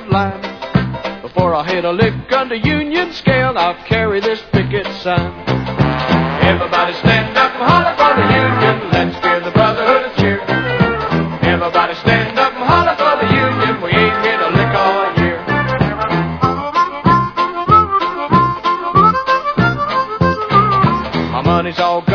railroad line. Before I hit a lick under Union scale, I'll carry this picket sign. Everybody stand up and holler for the Union. Let's give the brotherhood a cheer. Everybody stand up and holler for the Union. We ain't hit a lick all year. My money's all